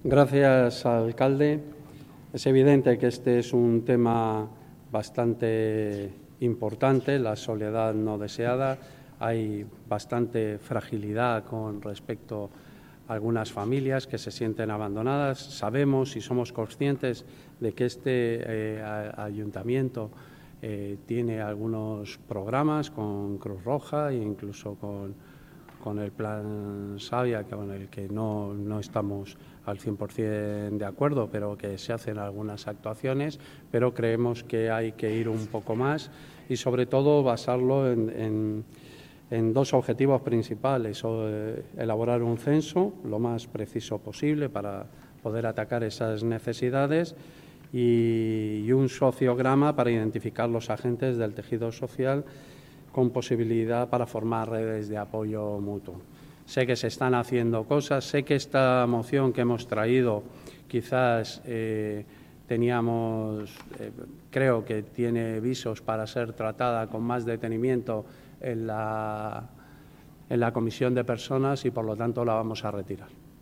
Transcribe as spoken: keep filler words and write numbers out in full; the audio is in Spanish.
Gracias, alcalde. Es evidente que este es un tema bastante importante, la soledad no deseada. Hay bastante fragilidad con respecto a algunas familias que se sienten abandonadas. Sabemos y somos conscientes de que este eh, ayuntamiento eh, tiene algunos programas con Cruz Roja e incluso con, con el Plan Savia, con el que no, no estamos al cien por cien de acuerdo, pero que se hacen algunas actuaciones, pero creemos que hay que ir un poco más y sobre todo basarlo en, en, en dos objetivos principales: o, eh, elaborar un censo lo más preciso posible para poder atacar esas necesidades y, y un sociograma para identificar los agentes del tejido social con posibilidad para formar redes de apoyo mutuo. Sé que se están haciendo cosas, sé que esta moción que hemos traído quizás eh, teníamos, eh, creo que tiene visos para ser tratada con más detenimiento en la, en la comisión de personas y por lo tanto la vamos a retirar.